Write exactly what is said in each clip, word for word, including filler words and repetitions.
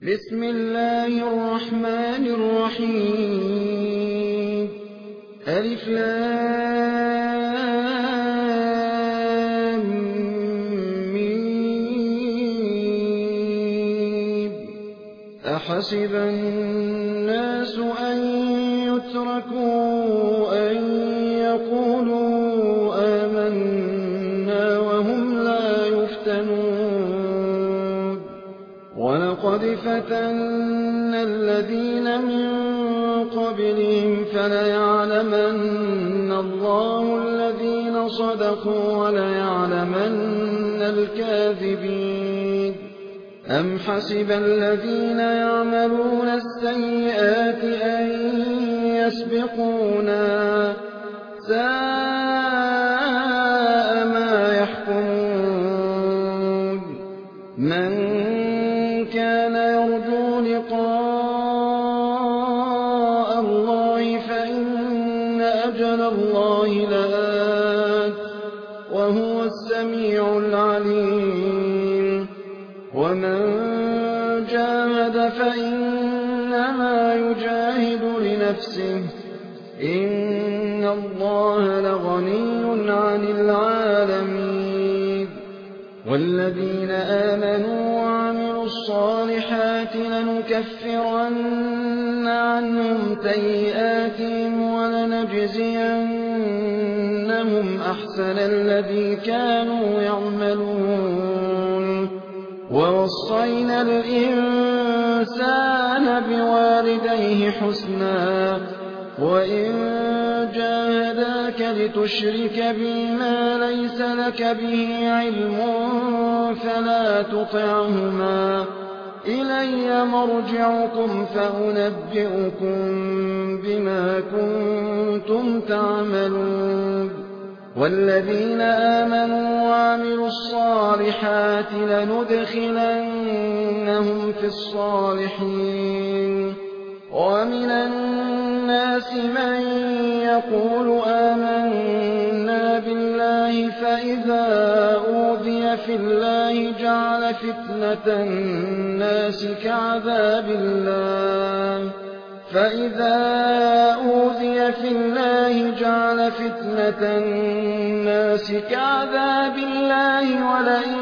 بسم الله الرحمن الرحيم ألف لام ميم أحسب الناس أن يتركوا أن يقولوا آمنا وهم لا يفتنون ولقد فتنا الذين من قبلهم فليعلمن الله الذين صدقوا وليعلمن الكاذبين أم حسب الذين يعملون السيئات أن يسبقونا ساء ما يحكمون من كان يرجو لقاء الله فإن أجل الله لآت وهو السميع العليم ومن جاهد فإنما يجاهد لنفسه إن الله لغني عن العالمين والذين آمنوا وعملوا الصالحات لنكفرن عنهم سيئاتهم ولنجزينهم أحسن الذي كانوا يعملون ووصينا الإنسان بوالديه حسنا وإن جاهداك لتشرك بما ليس لك به علم فلا تطعهما إلي مرجعكم فأنبئكم بما كنتم تعملون والذين آمنوا وعملوا الصالحات لندخلنهم في الصالحين ومن الناس من يقول آمنا بالله فإذا أوذي في الله جعل فتنة الناس كعذاب الله فإذا أوذي في الله جعل فتنة الناس كعذاب الله ولئن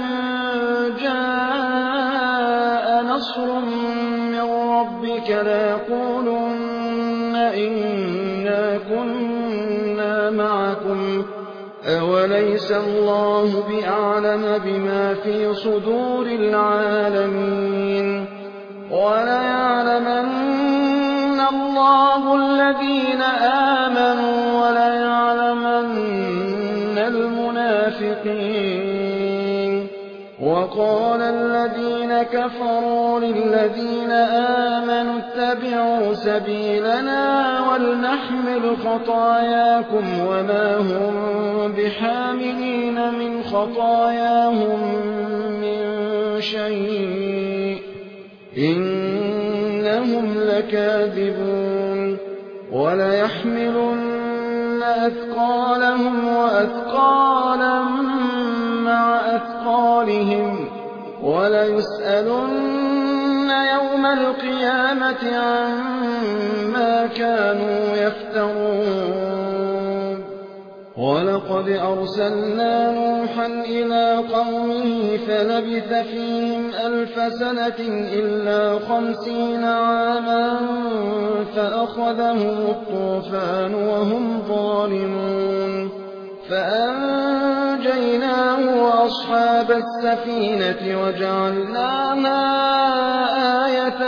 جاء نصر من ربك ليقولن إنا كنا معكم أوليس الله بأعلم بما في صدور العالمين وليعلمن الله الذين آمنوا وليعلمن المنافقين وقال الذين كفروا للذين آمنوا اتبعوا سبيلنا ولنحمل خطاياكم وما هم بحاملين من خطاياهم من شيء إنهم لكاذبون وليحملن أثقالهم وأثقالا مع أثقالهم وليسألن يوم القيامة عما كانوا يفترون ولقد أرسلنا نوحا إلى قومه فلبث فيهم ألف سنة إلا خمسين عاما فأخذهم الطوفان وهم ظالمون فأنجيناه وأصحاب السفينة وجعلناها آية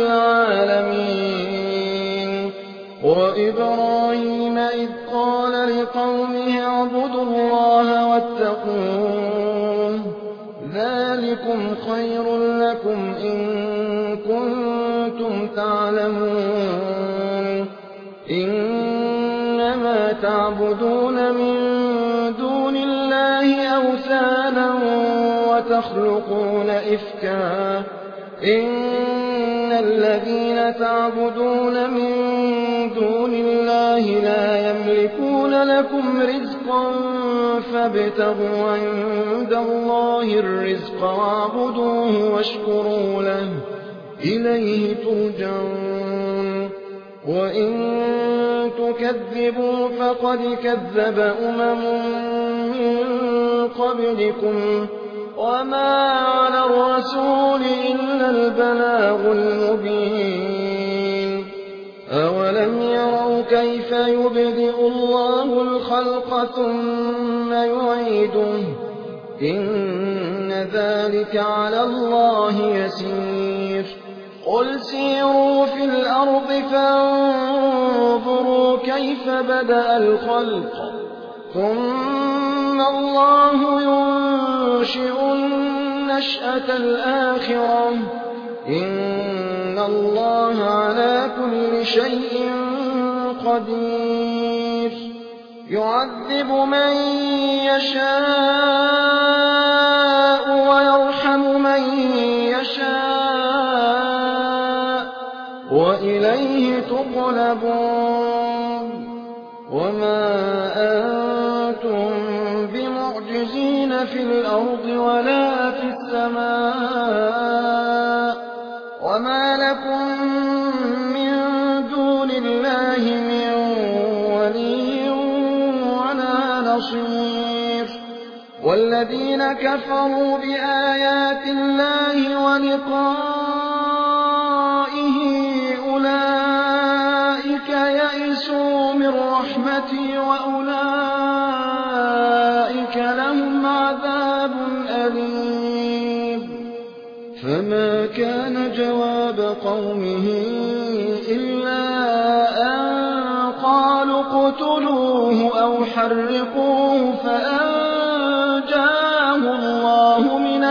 للعالمين وإبراهيم إذ قال لقومه اعبدوا الله واتقوه ذلكم خير لكم إن كنتم تعلمون إنما تعبدون من دون الله أوثانا وتخلقون إفكا إن الذين تعبدون من دون الله لا يملكون لكم رزقا فابتغوا عند الله الرزق واعبدوه واشكروا له إليه ترجعون وإن تكذبوا فقد كذب أمم من قبلكم وما على الرسول إلا البلاغ المبين أولم يروا كيف يبدئ الله الخلق ثم يعيده إن ذلك على الله يسير قل سيروا في الأرض فانظروا كيف بدأ الخلق ثم الله ينشئ النشأة الآخرة إن الله على كل شيء قدير يعذب من يشاء ويرحم من يشاء وإليه تقلبون وما أنتم بمعجزين في الأرض ولا في السماء وما لكم من دون الله من ولي ولا نصير والذين كفروا بآيات الله ولقائه أولئك يئسوا من رحمتي وأولئك لهم عذاب أليم فما كان جواب قومه إلا أن قالوا اقتلوه أو حرقوه فأنجاه الله من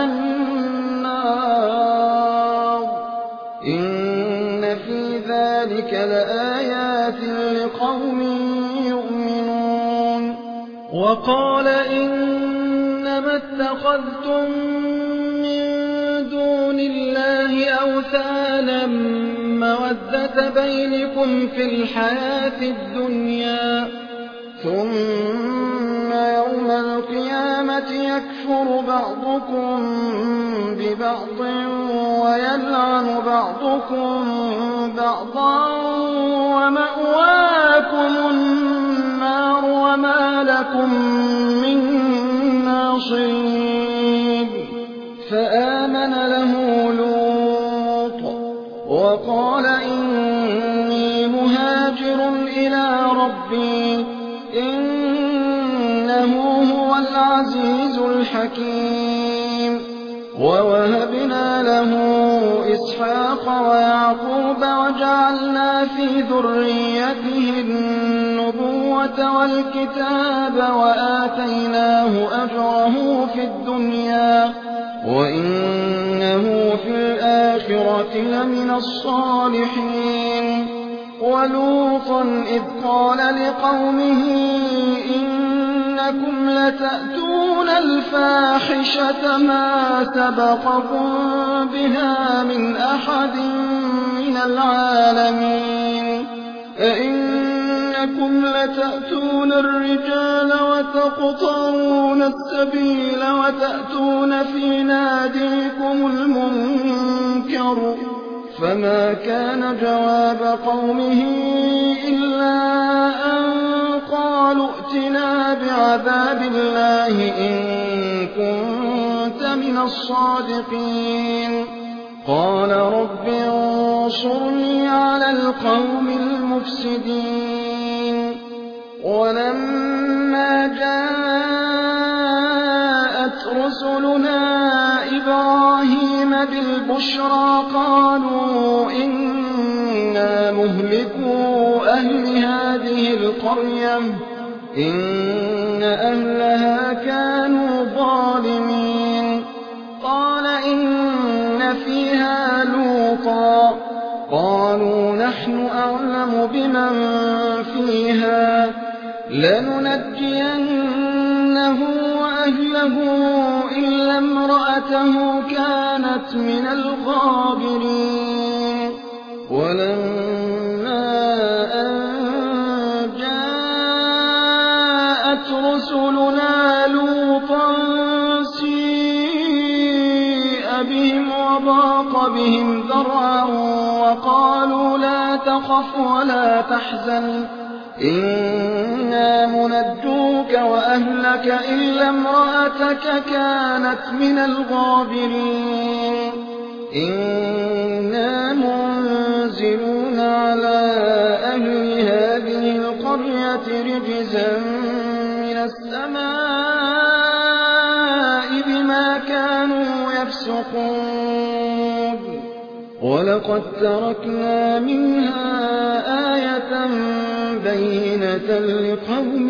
النار إن في ذلك لآيات لقوم يؤمنون وقال إنما اتخذتم من دون الله أوثانا مودة بينكم في الحياة الدنيا ثم يوم القيامة يكفر بعضكم ببعض ويلعن بعضكم بعضا ومأواكم النار وما لكم من ناصرين فآمن له لوط وقال إني مهاجر إلى ربي إنه هو العزيز الحكيم ووهبنا له إسحاق ويعقوب وجعلنا في ذريته النبوة والكتاب وآتيناه أجره في الدنيا وإنه في الآخرة لمن الصالحين ولوطا إذ قال لقومه إنكم لتأتون الفاحشة ما سبقكم بها من أحد من العالمين أئنكم لتأتون الرجال وتقطعون السبيل وتأتون في ناديكم المنكر فما كان جواب قومه إلا أن قالوا ائتنا بعذاب الله إن كنت من الصادقين قال رب انصرني على القوم المفسدين ولما جاءت رسلنا إبراهيم بالبشرى قالوا إنا مهلكو أهل هذه القرية إن أهلها كانوا ظالمين قال إن فيها لوطا قالوا نحن أعلم بمن فيها لننجينه وأهله إلا امرأته كانت من الغابرين ولما أن جاءت رسلنا لوطا سيء بهم فضاق بهم ذرعا وقالوا لا تخف ولا تحزن إنا منجوك وأهلك إلا امرأتك كانت من الغابرين إنا منزلون على أهل هذه القرية رجزا من السماء بما كانوا يفسقون ولقد تركنا منها آية بينة لقوم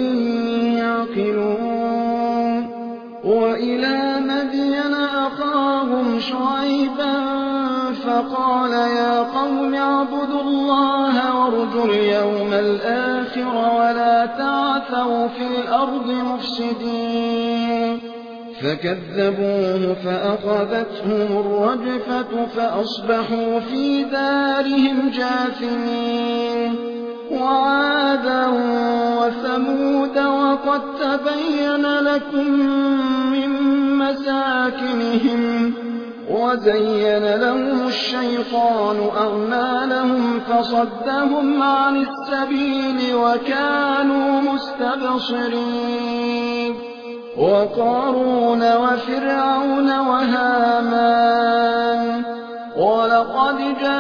يعقلون وإلى مدين أخاهم شعيبا فقال يا قوم اعبدوا الله وارجوا اليوم الآخر ولا تعثوا في الأرض مفسدين فكذبوه فأخذتهم الرجفة فأصبحوا في دارهم جاثمين وعادا وثمود وقد تبين لكم من مساكنهم وزين لهم الشيطان أعمالهم فصدهم عن السبيل وكانوا مستبصرين وقارون وفرعون وهامان ولقد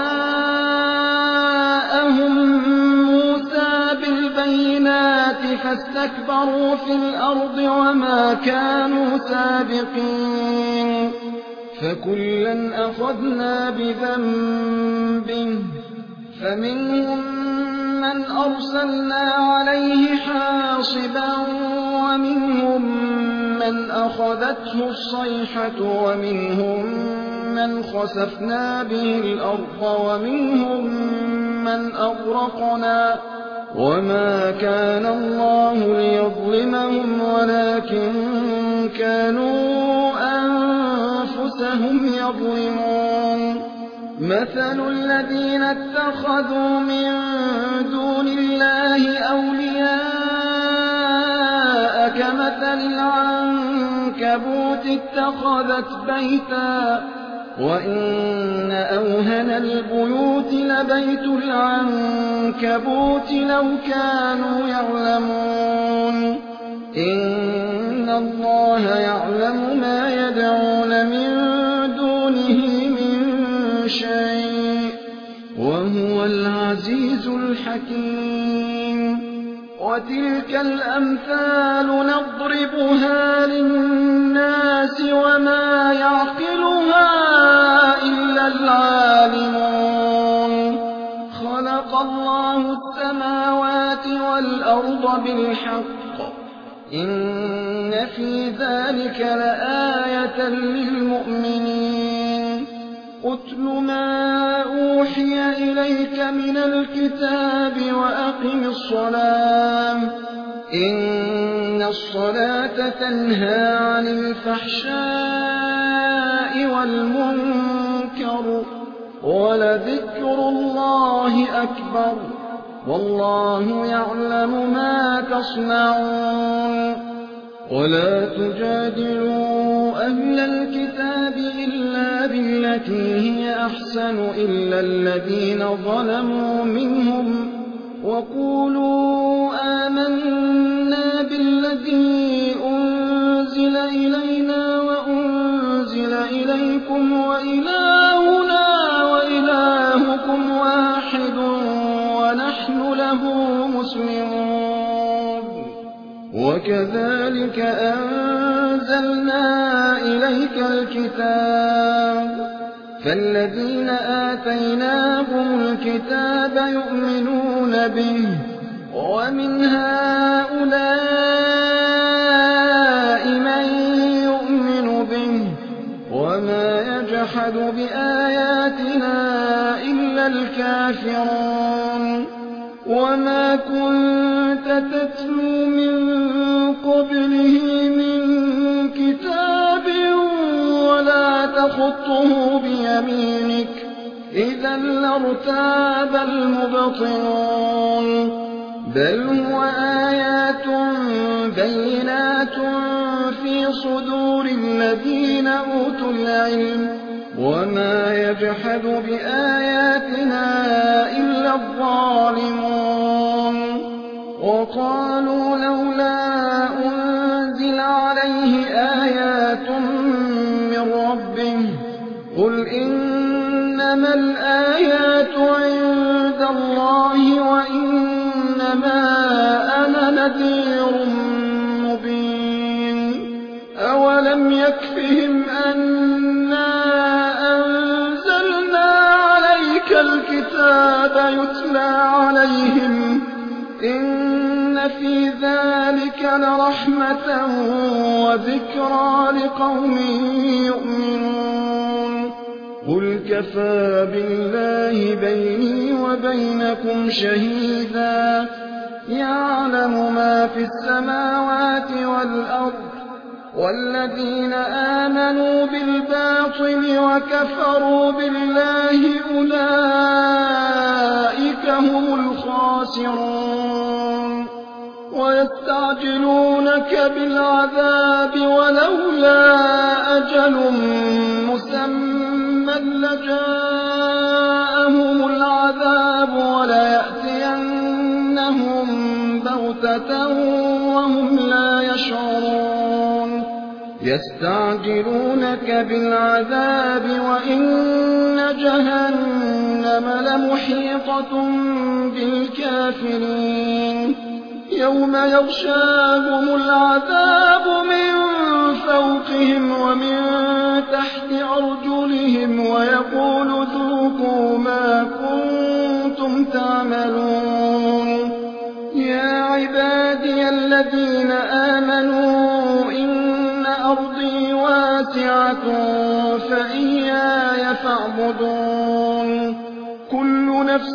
جاءهم موسى بالبينات فاستكبروا في الأرض وما كانوا سابقين فكلا أخذنا بذنبه فمنهم من أرسلنا عليه حاصبا ومنهم من أخذته الصيحة ومنهم من خسفنا به الأرض ومنهم من أغرقنا وما كان الله ليظلمهم ولكن كانوا أنفسهم يظلمون مثل الذين اتخذوا من دون الله أولياء كمثل العنكبوت اتخذت بيتا وإن أوهن البيوت لبيت العنكبوت لو كانوا يعلمون إن الله يعلم ما يدعون من دونه من شيء وهو العزيز الحكيم وتلك الأمثال نضربها للناس وما يعقلها إلا العالمون خلق الله السماوات والأرض بالحق إن في ذلك لآية للمؤمنين أتل ما أوحي إليك من الكتاب وأقم الصلاة إن الصلاة تنهى عن الفحشاء والمنكر ولذكر الله أكبر والله يعلم ما تصنعون ولا تجادلوا أهل الكتاب إلا بالتي هي أحسن إلا الذين ظلموا منهم وقولوا آمنا بالذي أنزل إلينا وأنزل إليكم وإلهنا وإلهكم واحد ونحن له مسلمون وكذلك أنزلنا إليك الكتاب فالذين آتيناهم الكتاب يؤمنون به ومن هؤلاء من يؤمن به وما يجحد بآياتنا إلا الكافرون وما كنت تتلو من قبله من كتاب ولا تخطه بيمينك إذا لارتاب المبطلون بل هو آيات بينات في صدور الذين أوتوا العلم وما يجحد بآياتنا إلا الظالمون وقالوا لولا أنزل عليه آيات من ربه قل إنما الآيات عند الله وإنما أنا نذير مبين أولم يكفهم أنا أنزلنا عليك الكتاب يتلى عليهم إن في ذلك لرحمة وذكرى لقوم يؤمنون قل كفى بالله بيني وبينكم شهيدا يعلم ما في السماوات والأرض والذين آمنوا بالباطل وكفروا بالله أولئك هم الخاسرون ويستعجلونك بالعذاب ولولا أجل مسمى لجاءهم العذاب وليأتينهم بغتة وهم لا يشعرون يستعجلونك بالعذاب وإن جهنم لمحيطة بالكافرين يوم يغشاهم العذاب من فوقهم ومن تحت أرجلهم ويقول ذوقوا ما كنتم تعملون يا عبادي الذين آمنوا إن أرضي واسعة فإياي فاعبدون كل نفس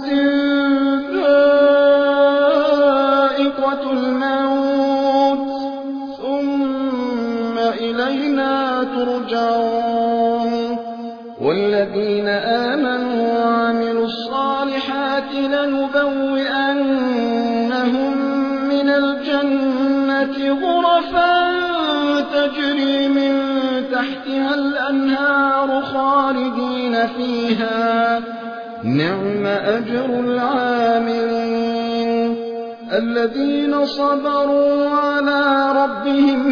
ذائقة الموت ثم إلينا ترجعون والذين آمنوا وعملوا الصالحات لنبوئنهم من الجنة غرفا تجري من تحتها الأنهار خالدين فيها نعم أجر العاملين الذين صبروا على ربهم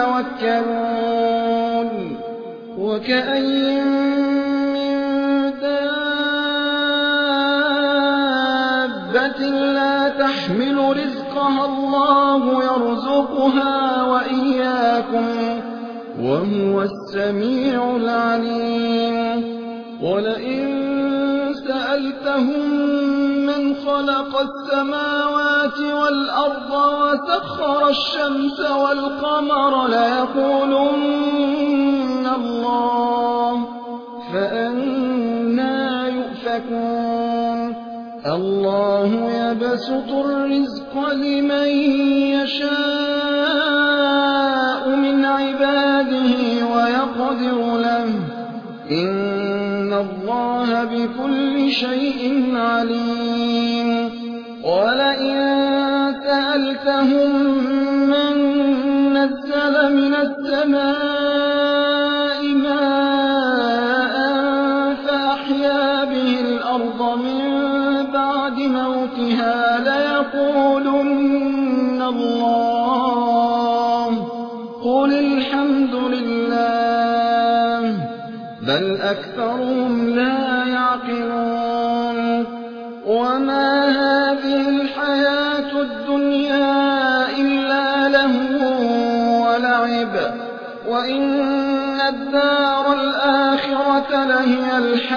يتوكلون وكأي من دابة لا تحمل رزقها الله يرزقها وإياكم وهو السميع العليم ولئن سألتهم من خلق السماوات والأرض وسخر الشمس والقمر ليقولن الله فأنى يؤفكون الله يبسط الرزق لمن يشاء من عباده ويقدر له إن الله بكل شيء عليم ولئن سألتهم من نزل من السماء ماء فأحيا به الأرض من بعد موتها ليقولن الله قل الحمد لله بل أكثرهم لا يعقلون وما هذه الحياة الدنيا إلا لهو ولعب وإن الدار الآخرة لهي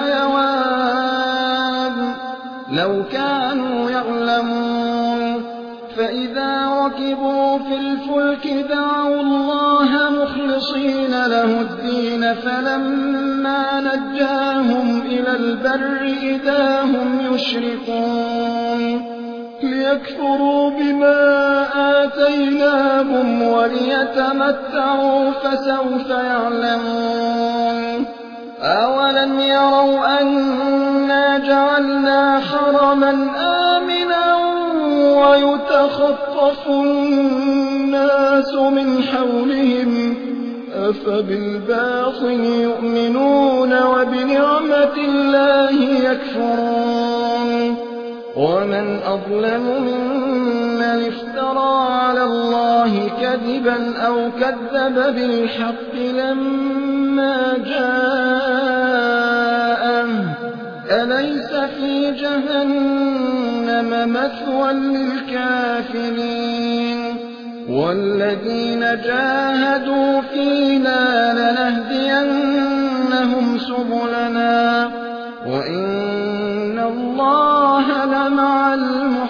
الحيوان لو كانوا يعلمون فإذا ركبوا في الفلك دعوا الله مخلصين له الدين فلما نجاهم إلى البر إذا هم يشركون ليكفروا بما آتيناهم وليتمتعوا فسوف يعلمون أولم يروا أنا جعلنا حرما آمنا ويتخطف الناس من حولهم أفبالباطل يؤمنون وبنعمة الله يكفرون ومن أظلم ممن افترى على الله كذبا أو كذب بالحق لما جاءه أليس في جهنم مثوى للكافرين والذين جاهدوا فينا لنهدينهم سبلنا وإن الله لمع المحسنين